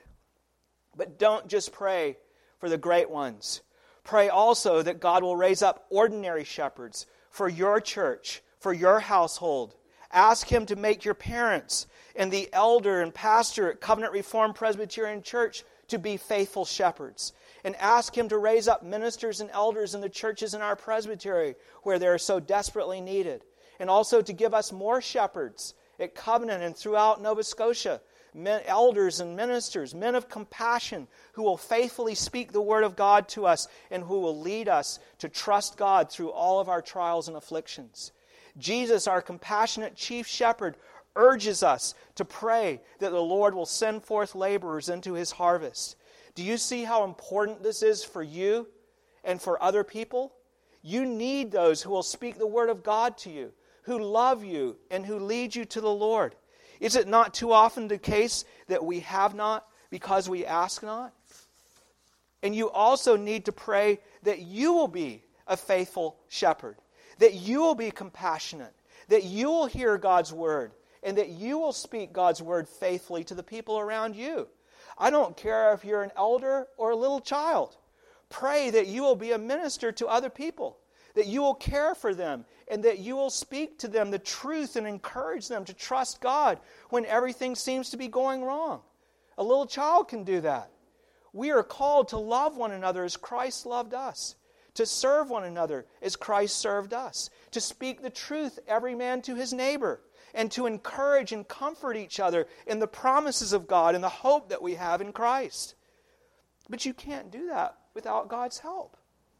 But don't just pray for the great ones. Pray also that God will raise up ordinary shepherds for your church, for your household. Ask him to make your parents and the elder and pastor at Covenant Reformed Presbyterian Church to be faithful shepherds. And ask him to raise up ministers and elders in the churches in our presbytery where they are so desperately needed. And also to give us more shepherds at Covenant and throughout Nova Scotia. Elders and ministers, men of compassion who will faithfully speak the word of God to us and who will lead us to trust God through all of our trials and afflictions. Jesus, our compassionate chief shepherd, urges us to pray that the Lord will send forth laborers into His harvest. Do you see how important this is for you and for other people? You need those who will speak the word of God to you, who love you, and who lead you to the Lord. Is it not too often the case that we have not because we ask not? And you also need to pray that you will be a faithful shepherd, that you will be compassionate, that you will hear God's word, and that you will speak God's word faithfully to the people around you. I don't care if you're an elder or a little child. Pray that you will be a minister to other people, that you will care for them, and that you will speak to them the truth and encourage them to trust God when everything seems to be going wrong. A little child can do that. We are called to love one another as Christ loved us, to serve one another as Christ served us, to speak the truth, every man to his neighbor, and to encourage and comfort each other in the promises of God and the hope that we have in Christ. But you can't do that without God's help.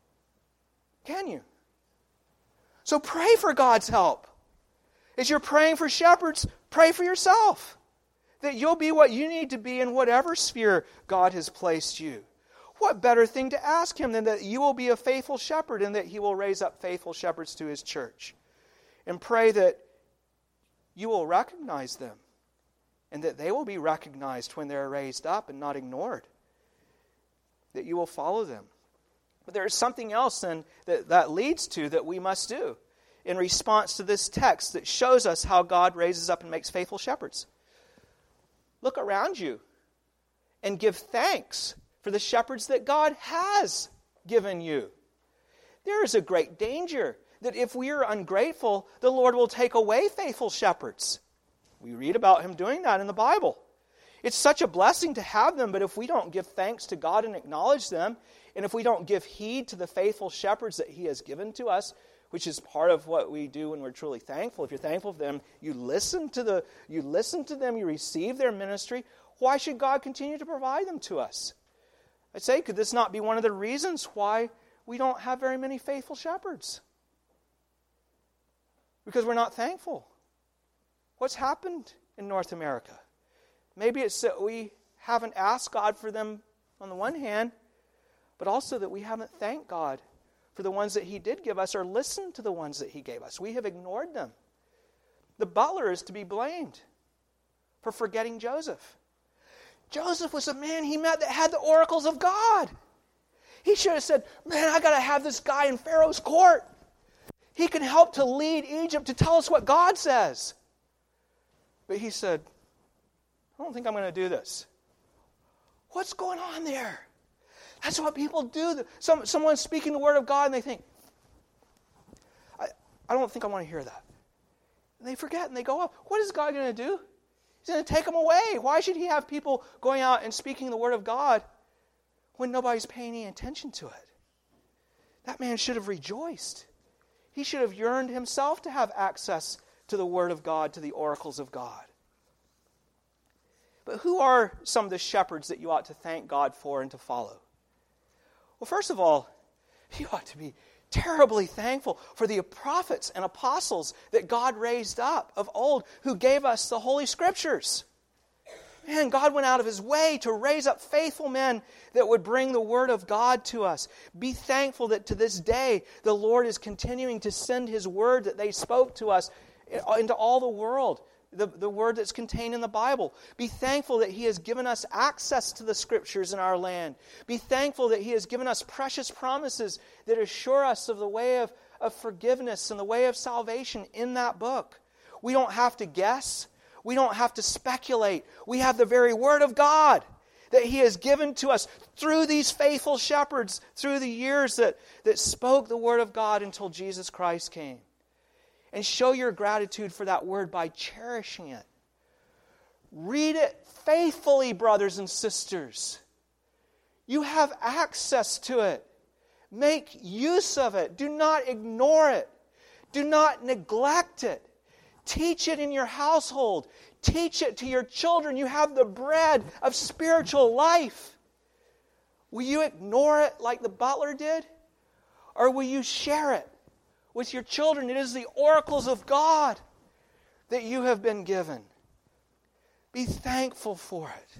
Can you? So pray for God's help. As you're praying for shepherds, pray for yourself, that you'll be what you need to be in whatever sphere God has placed you. What better thing to ask Him than that you will be a faithful shepherd and that He will raise up faithful shepherds to His church? And pray that you will recognize them and that they will be recognized when they're raised up and not ignored. That you will follow them. But there is something else then that leads to that we must do in response to this text that shows us how God raises up and makes faithful shepherds. Look around you and give thanks for the shepherds that God has given you. There is a great danger that if we are ungrateful, the Lord will take away faithful shepherds. We read about Him doing that in the Bible. It's such a blessing to have them, but if we don't give thanks to God and acknowledge them, and if we don't give heed to the faithful shepherds that He has given to us, which is part of what we do when we're truly thankful. If you're thankful for them, you listen to them, you receive their ministry. Why should God continue to provide them to us? I say, could this not be one of the reasons why we don't have very many faithful shepherds? Because we're not thankful. What's happened in North America? Maybe it's that we haven't asked God for them on the one hand, but also that we haven't thanked God for the ones that He did give us or listened to the ones that He gave us. We have ignored them. The butler is to be blamed for forgetting Joseph. Joseph was a man he met that had the oracles of God. He should have said, man, I got to have this guy in Pharaoh's court. He can help to lead Egypt to tell us what God says. But he said, I don't think I'm going to do this. What's going on there? That's what people do. Someone's speaking the word of God and they think, I don't think I want to hear that. And they forget and they go up. What is God going to do? He's going to take them away. Why should He have people going out and speaking the word of God when nobody's paying any attention to it? That man should have rejoiced. He should have yearned himself to have access to the word of God, to the oracles of God. But who are some of the shepherds that you ought to thank God for and to follow? Well, first of all, you ought to be terribly thankful for the prophets and apostles that God raised up of old who gave us the Holy Scriptures. Man, God went out of His way to raise up faithful men that would bring the Word of God to us. Be thankful that to this day the Lord is continuing to send His Word that they spoke to us into all the world. The word that's contained in the Bible. Be thankful that He has given us access to the Scriptures in our land. Be thankful that He has given us precious promises that assure us of the way of forgiveness and the way of salvation in that book. We don't have to guess. We don't have to speculate. We have the very Word of God that He has given to us through these faithful shepherds, through the years that spoke the Word of God until Jesus Christ came. And show your gratitude for that word by cherishing it. Read it faithfully, brothers and sisters. You have access to it. Make use of it. Do not ignore it. Do not neglect it. Teach it in your household. Teach it to your children. You have the bread of spiritual life. Will you ignore it like the butler did? Or will you share it with your children. It is the oracles of God that you have been given. Be thankful for it.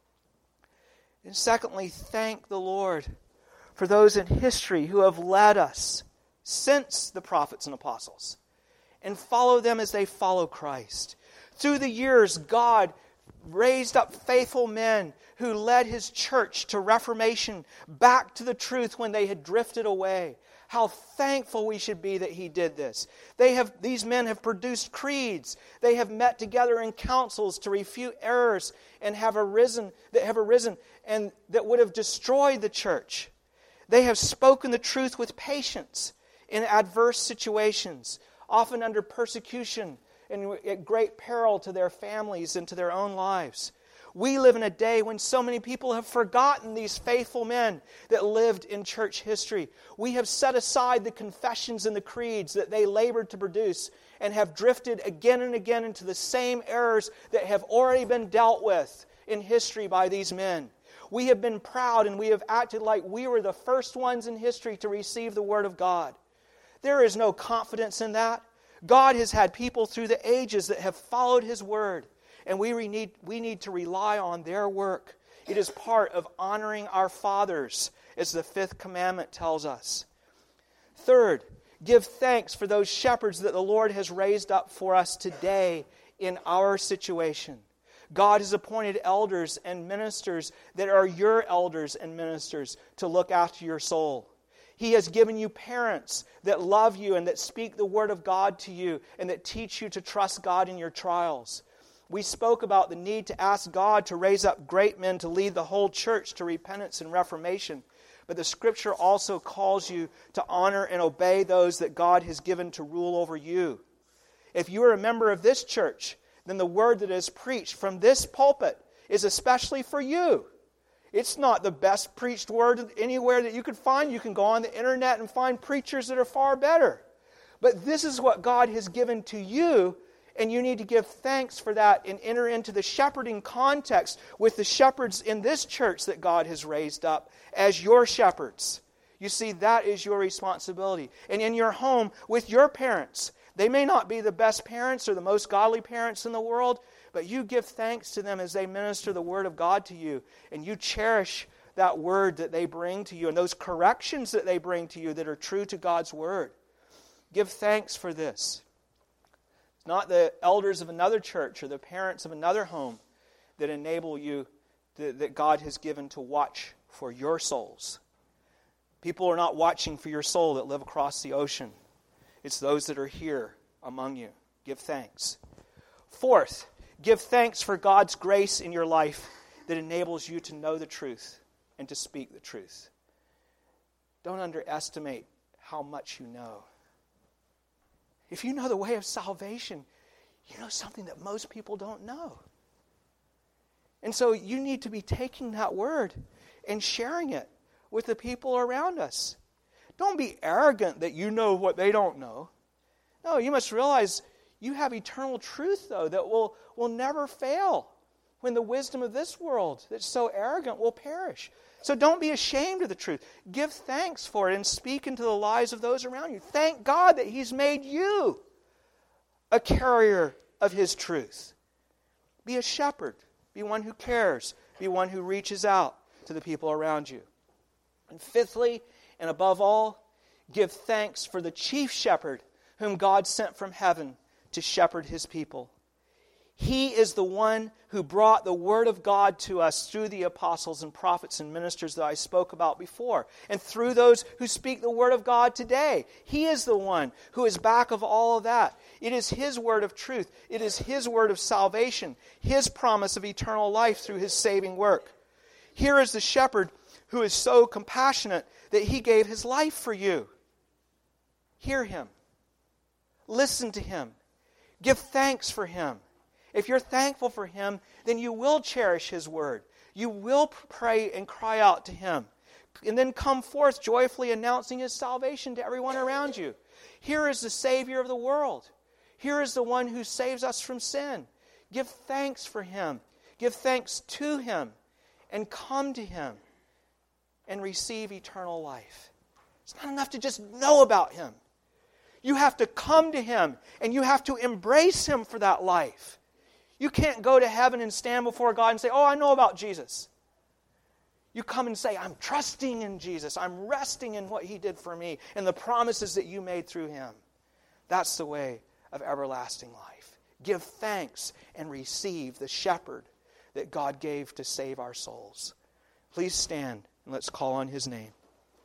And secondly, thank the Lord for those in history who have led us since the prophets and apostles, and follow them as they follow Christ. Through the years, God raised up faithful men who led His church to reformation, back to the truth when they had drifted away. How thankful we should be that He did this. These men have produced creeds. They have met together in councils to refute errors and have arisen and that would have destroyed the church. They have spoken the truth with patience in adverse situations, often under persecution and at great peril to their families and to their own lives. We live in a day when so many people have forgotten these faithful men that lived in church history. We have set aside the confessions and the creeds that they labored to produce and have drifted again and again into the same errors that have already been dealt with in history by these men. We have been proud and we have acted like we were the first ones in history to receive the Word of God. There is no confidence in that. God has had people through the ages that have followed His Word, and we need to rely on their work. It is part of honoring our fathers, as the 5th commandment tells us. Third, give thanks for those shepherds that the Lord has raised up for us today in our situation. God has appointed elders and ministers that are your elders and ministers to look after your soul. He has given you parents that love you and that speak the Word of God to you and that teach you to trust God in your trials. We spoke about the need to ask God to raise up great men to lead the whole church to repentance and reformation. But the Scripture also calls you to honor and obey those that God has given to rule over you. If you are a member of this church, then the word that is preached from this pulpit is especially for you. It's not the best preached word anywhere that you could find. You can go on the internet and find preachers that are far better. But this is what God has given to you, and you need to give thanks for that and enter into the shepherding context with the shepherds in this church that God has raised up as your shepherds. You see, that is your responsibility. And in your home with your parents. They may not be the best parents or the most godly parents in the world, but you give thanks to them as they minister the Word of God to you, and you cherish that Word that they bring to you and those corrections that they bring to you that are true to God's Word. Give thanks for this. It's not the elders of another church or the parents of another home that enable you, that God has given to watch for your souls. People are not watching for your soul that live across the ocean. It's those that are here among you. Give thanks. Fourth, give thanks for God's grace in your life that enables you to know the truth and to speak the truth. Don't underestimate how much you know. If you know the way of salvation, you know something that most people don't know. And so you need to be taking that word and sharing it with the people around us. Don't be arrogant that you know what they don't know. No, you must realize you have eternal truth, though, that will never fail when the wisdom of this world that's so arrogant will perish. So don't be ashamed of the truth. Give thanks for it and speak into the lives of those around you. Thank God that He's made you a carrier of His truth. Be a shepherd. Be one who cares. Be one who reaches out to the people around you. And fifthly, and above all, give thanks for the chief shepherd whom God sent from heaven to shepherd His people. He is the one who brought the Word of God to us through the apostles and prophets and ministers that I spoke about before, and through those who speak the Word of God today. He is the one who is back of all of that. It is His word of truth. It is His word of salvation, His promise of eternal life through His saving work. Here is the shepherd who is so compassionate that He gave His life for you. Hear Him. Listen to Him. Give thanks for Him. If you're thankful for Him, then you will cherish His word. You will pray and cry out to Him. And then come forth joyfully announcing His salvation to everyone around you. Here is the Savior of the world. Here is the one who saves us from sin. Give thanks for Him. Give thanks to Him. And come to Him and receive eternal life. It's not enough to just know about Him. You have to come to Him, and you have to embrace Him for that life. You can't go to heaven and stand before God and say, oh, I know about Jesus. You come and say, I'm trusting in Jesus. I'm resting in what He did for me and the promises that you made through Him. That's the way of everlasting life. Give thanks and receive the shepherd that God gave to save our souls. Please stand and let's call on His name.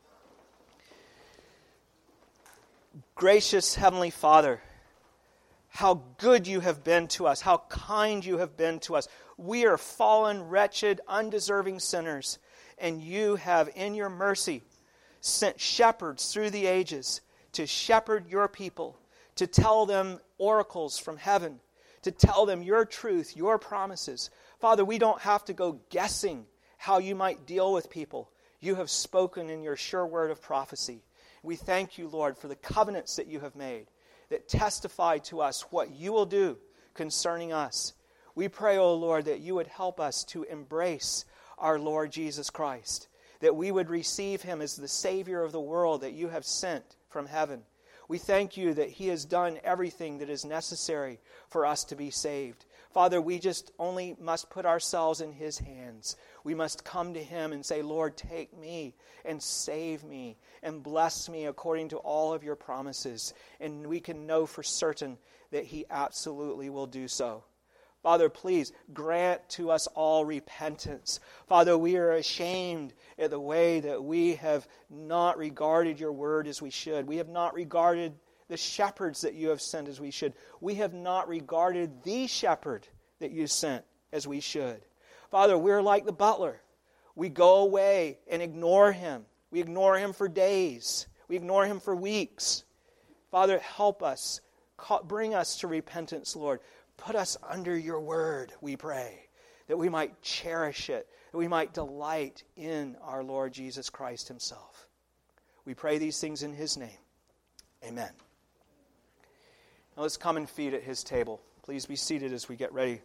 Gracious Heavenly Father, how good You have been to us, how kind You have been to us. We are fallen, wretched, undeserving sinners, and You have, in Your mercy, sent shepherds through the ages to shepherd Your people, to tell them oracles from heaven, to tell them Your truth, Your promises. Father, we don't have to go guessing how You might deal with people. You have spoken in Your sure word of prophecy. We thank You, Lord, for the covenants that You have made that testify to us what You will do concerning us. We pray, O Lord, that You would help us to embrace our Lord Jesus Christ, that we would receive Him as the Savior of the world that You have sent from heaven. We thank You that He has done everything that is necessary for us to be saved. Father, we just only must put ourselves in His hands. We must come to Him and say, Lord, take me and save me and bless me according to all of Your promises. And we can know for certain that He absolutely will do so. Father, please grant to us all repentance. Father, we are ashamed at the way that we have not regarded Your word as we should. We have not regarded the shepherds that You have sent as we should. We have not regarded the shepherd that You sent as we should. Father, we're like the butler. We go away and ignore Him. We ignore Him for days. We ignore Him for weeks. Father, help us. Bring us to repentance, Lord. Put us under Your word, we pray, that we might cherish it, that we might delight in our Lord Jesus Christ Himself. We pray these things in His name. Amen. Now let's come and feed at His table. Please be seated as we get ready.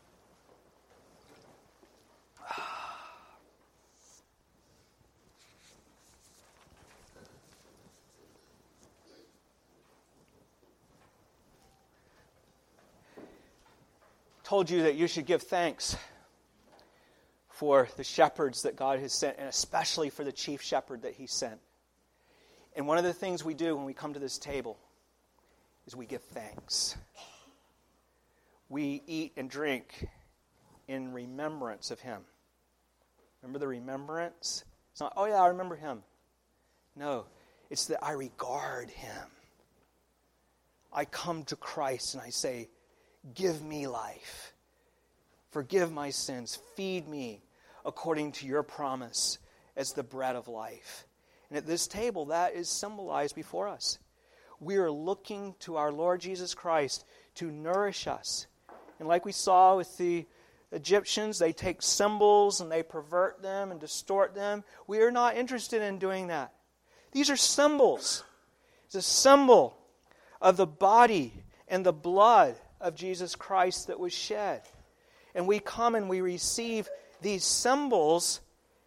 Told you that you should give thanks for the shepherds that God has sent, and especially for the chief shepherd that He sent. And one of the things we do when we come to this table is we give thanks. We eat and drink in remembrance of Him. Remember the remembrance? It's not, oh yeah, I remember Him. No, it's that I regard Him. I come to Christ and I say, give me life. Forgive my sins. Feed me according to Your promise as the bread of life. And at this table, that is symbolized before us. We are looking to our Lord Jesus Christ to nourish us. And like we saw with the Egyptians, they take symbols and they pervert them and distort them. We are not interested in doing that. These are symbols. It's a symbol of the body and the blood of Jesus Christ that was shed. And we come and we receive these symbols,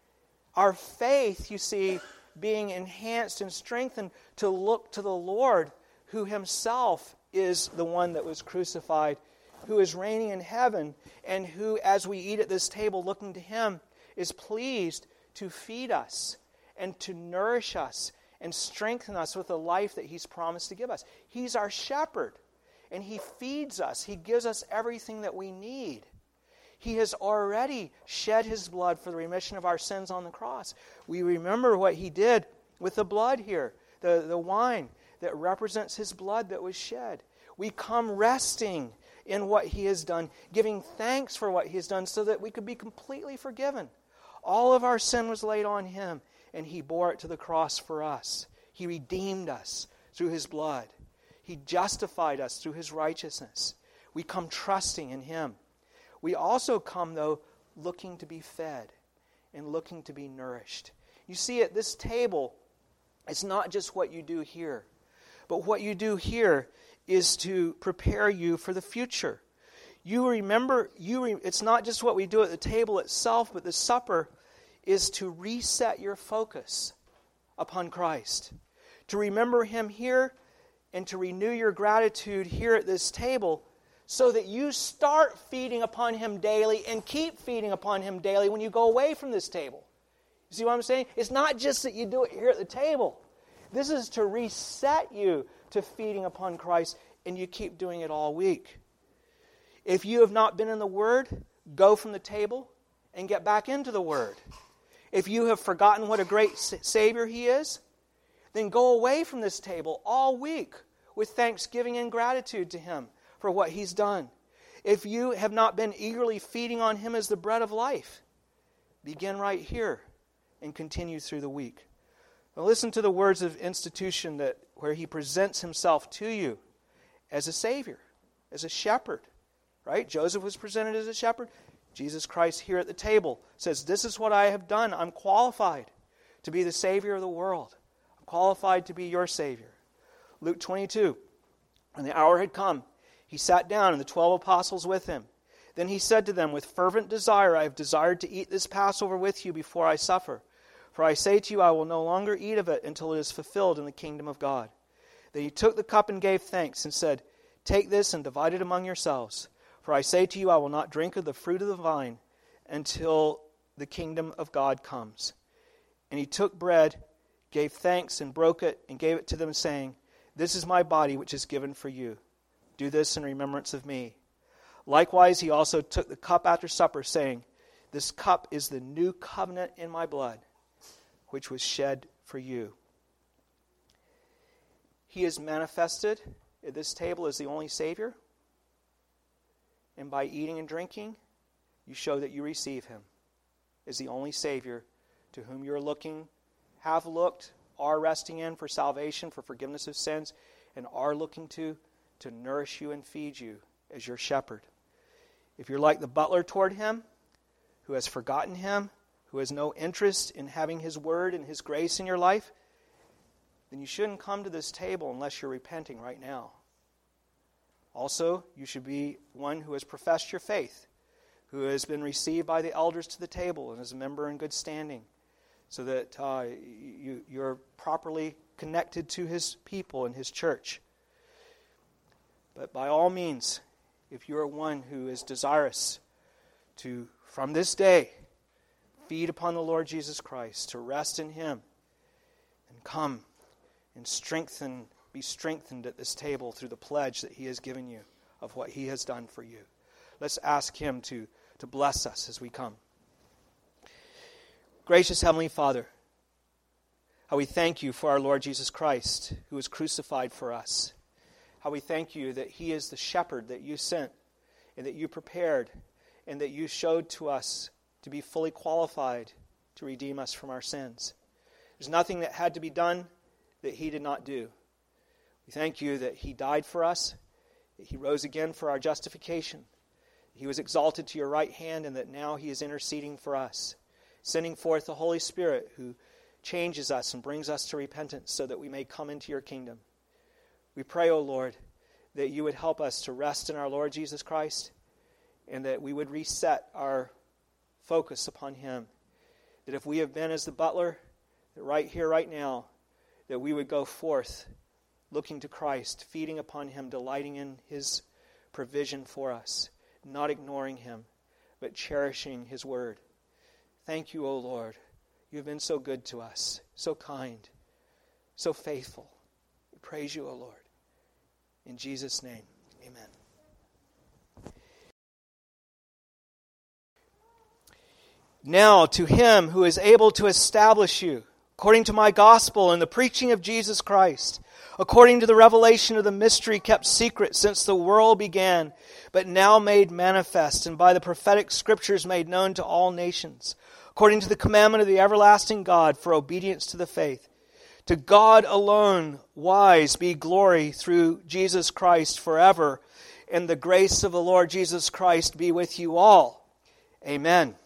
our faith, you see, being enhanced and strengthened to look to the Lord, who Himself is the one that was crucified, who is reigning in heaven, and who, as we eat at this table looking to Him, is pleased to feed us and to nourish us and strengthen us with the life that He's promised to give us. He's our shepherd. And He feeds us. He gives us everything that we need. He has already shed His blood for the remission of our sins on the cross. We remember what He did with the blood here, the wine that represents His blood that was shed. We come resting in what He has done, giving thanks for what He has done so that we could be completely forgiven. All of our sin was laid on Him, and He bore it to the cross for us. He redeemed us through His blood. He justified us through His righteousness. We come trusting in Him. We also come, though, looking to be fed and looking to be nourished. You see, at this table, it's not just what you do here, but what you do here is to prepare you for the future. You remember, it's not just what we do at the table itself, but the supper is to reset your focus upon Christ. To remember Him here and to renew your gratitude here at this table so that you start feeding upon Him daily and keep feeding upon Him daily when you go away from this table. You see what I'm saying? It's not just that you do it here at the table. This is to reset you to feeding upon Christ, and you keep doing it all week. If you have not been in the Word, go from the table and get back into the Word. If you have forgotten what a great Savior He is, then go away from this table all week with thanksgiving and gratitude to Him for what He's done. If you have not been eagerly feeding on Him as the bread of life, begin right here and continue through the week. Now listen to the words of institution where He presents Himself to you as a Savior, as a shepherd. Right? Joseph was presented as a shepherd. Jesus Christ here at the table says, this is what I have done. I'm qualified to be the Savior of the world. I'm qualified to be your Savior. Luke 22, when the hour had come, He sat down and the 12 apostles with Him. Then He said to them, with fervent desire, I have desired to eat this Passover with you before I suffer. For I say to you, I will no longer eat of it until it is fulfilled in the kingdom of God. Then He took the cup and gave thanks and said, take this and divide it among yourselves. For I say to you, I will not drink of the fruit of the vine until the kingdom of God comes. And He took bread, gave thanks, and broke it, and gave it to them, saying, this is my body which is given for you. Do this in remembrance of me. Likewise, He also took the cup after supper, saying, this cup is the new covenant in my blood, which was shed for you. He is manifested at this table as the only Savior. And by eating and drinking, you show that you receive Him as the only Savior to whom you're looking, have looked, are resting in for salvation, for forgiveness of sins, and are looking to nourish you and feed you as your shepherd. If you're like the butler toward Him, who has forgotten Him, who has no interest in having His Word and His grace in your life, then you shouldn't come to this table unless you're repenting right now. Also, you should be one who has professed your faith, who has been received by the elders to the table and is a member in good standing, so that you're properly connected to His people and His church. But by all means, if you are one who is desirous to, from this day, feed upon the Lord Jesus Christ, to rest in Him, and come and be strengthened at this table through the pledge that He has given you of what He has done for you. Let's ask Him to bless us as we come. Gracious Heavenly Father, how we thank You for our Lord Jesus Christ, who was crucified for us. How we thank You that He is the shepherd that You sent and that You prepared and that You showed to us to be fully qualified to redeem us from our sins. There's nothing that had to be done that He did not do. We thank You that He died for us, that He rose again for our justification. He was exalted to Your right hand, and that now He is interceding for us, sending forth the Holy Spirit who changes us and brings us to repentance so that we may come into Your kingdom. We pray, O Lord, that You would help us to rest in our Lord Jesus Christ, and that we would reset our focus upon Him. That if we have been as the butler, that right here, right now, that we would go forth looking to Christ, feeding upon Him, delighting in His provision for us, not ignoring Him, but cherishing His word. Thank You, O Lord. You have been so good to us, so kind, so faithful. We praise You, O Lord. In Jesus' name, amen. Now to Him who is able to establish you, according to my gospel and the preaching of Jesus Christ, according to the revelation of the mystery kept secret since the world began, but now made manifest, and by the prophetic scriptures made known to all nations, according to the commandment of the everlasting God for obedience to the faith. To God alone wise be glory through Jesus Christ forever, and the grace of the Lord Jesus Christ be with you all. Amen.